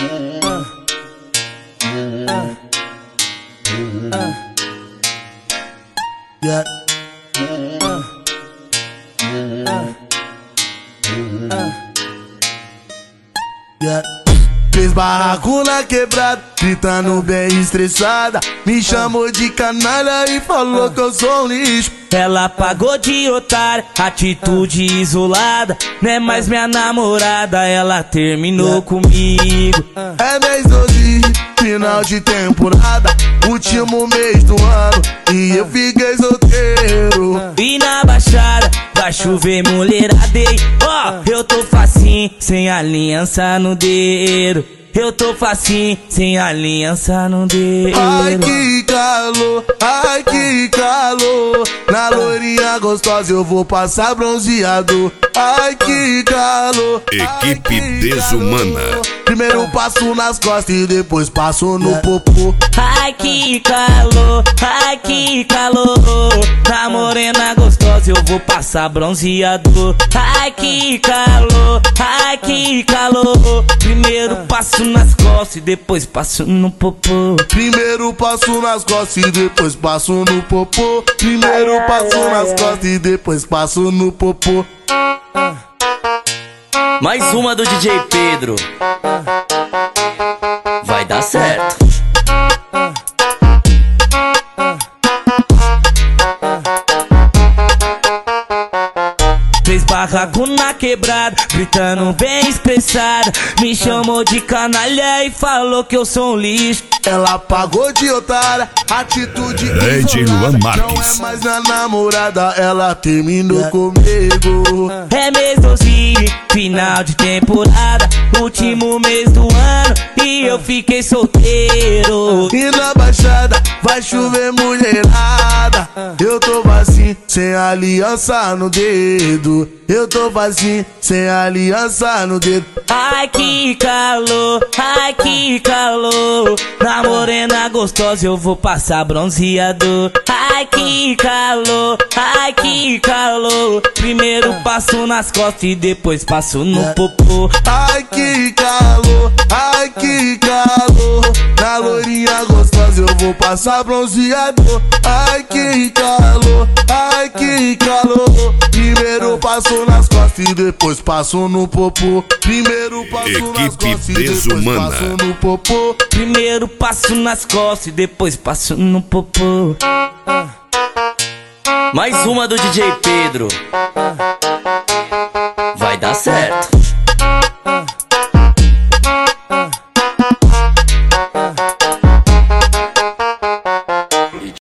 Yeah. Yeah. Fez barraco na quebrada, gritando bem estressada. Me chamou de canalha e falou que eu sou um lixo. Ela pagou de otária, atitude isolada. Não é mais minha namorada, ela terminou comigo. É mês 12, final de temporada, último mês do ano, e eu fiquei solteiro. E na baixada vai chover mulheradei. Ó, eu tô facinho, sem aliança no dedo. Eu tô facinho, sem aliança no dedo. Ai que calor, ai que calor. Na loirinha gostosa eu vou passar bronzeado. Ai que calor. Equipe Desumana. Primeiro passo nas costas e depois passo no popô. Ai que calor, ai que calor. Na morena gostosa eu vou passar bronzeado. Ai que calor, ai que calor. Primeiro passo nas costas e depois passo no popô. Primeiro passo nas costas e depois passo no popô. Primeiro passo nas costas e depois passo no popô. Mais uma do DJ Pedro. Vai dar certo. Fez barraco na quebrada, gritando bem expressada. Me chamou de canalha e falou que eu sou um lixo. Ela pagou de otária, atitude DJ Luan Marques. Não é mais minha namorada, ela terminou comigo. É mês 12, final de temporada, último mês do ano, e eu fiquei solteiro. E na baixada vai chover mulherada. Eu tô vazio, sem aliança no dedo. Eu tô vazio, sem aliança no dedo. Ai que calor, ai que calor. Na morena gostosa eu vou passar bronzeado. Ai que calor, ai que calor. Primeiro passo nas costas e depois passo no popô. Ai que calor, ai que calor. Na loirinha gostosa eu vou passar bronzeado. Ai que calor, ai que calor. Primeiro passo nas costas e depois passo no popô. Primeiro passo nas costas e depois passo no popô. Primeiro passo nas costas e depois passo no popô. Mais uma do DJ Pedro.